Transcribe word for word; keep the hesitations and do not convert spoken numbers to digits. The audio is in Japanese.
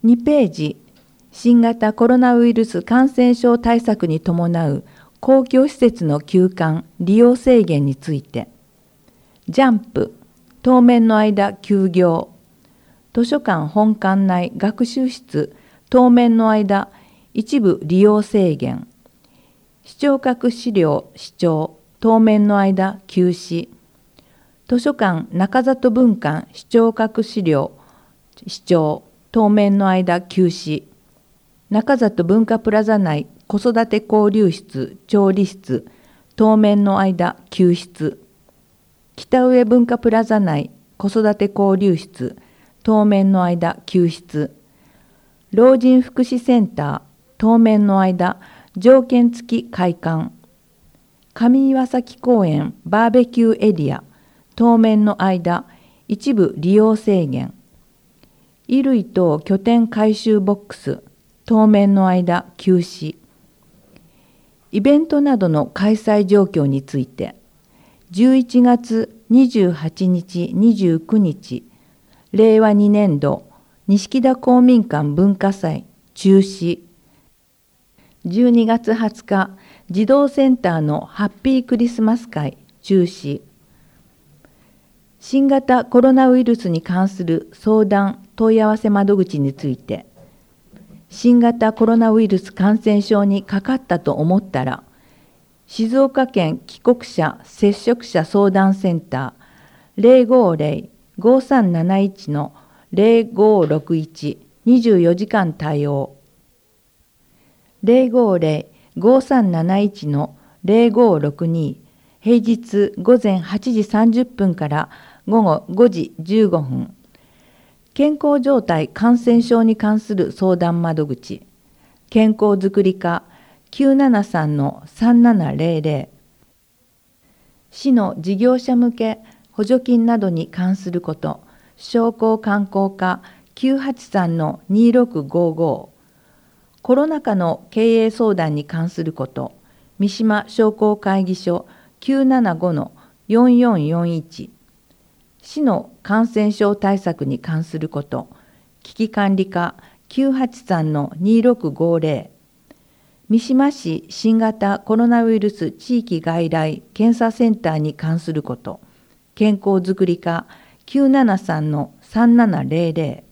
にページ、新型コロナウイルス感染症対策に伴う公共施設の休館・利用制限について、ジャンプ、当面の間休業、図書館本館内学習室、当面の間一部利用制限、視聴覚資料視聴、当面の間休止、図書館中里分館視聴覚資料視聴、当面の間休止、中里文化プラザ内子育て交流室調理室、当面の間休室、北上文化プラザ内子育て交流室、当面の間休室、老人福祉センター、当面の間条件付き開館、上岩崎公園バーベキューエリア、当面の間一部利用制限、衣類等拠点回収ボックス、当面の間休止、イベントなどの開催状況について、じゅういちがつにじゅうはちにち、にじゅうくにち、れいわにねんど錦田公民館文化祭中止、じゅうにがつはつか児童センターのハッピークリスマス会中止、新型コロナウイルスに関する相談・問い合わせ窓口について、新型コロナウイルス感染症にかかったと思ったら、静岡県帰国者接触者相談センター ゼロごゼロ ごさんなないち ゼロごろくいち にじゅうよじかん対応、ゼロごゼロ ごさんなないち ゼロごろくに、平日午前はちじさんじゅっぷんから午後ごじじゅうごふん、健康状態感染症に関する相談窓口、健康づくり課 きゅうななさんのさんななゼロゼロ、市の事業者向け補助金などに関すること、商工観光課 きゅうはちさんのにろくごご、コロナ禍の経営相談に関すること、三島商工会議所 きゅうななごのよんよんよんいち、市の感染症対策に関すること、危機管理課 きゅうはちさんのにろくごゼロ、三島市新型コロナウイルス地域外来検査センターに関すること、健康づくり課 きゅうななさんのさんななゼロゼロ、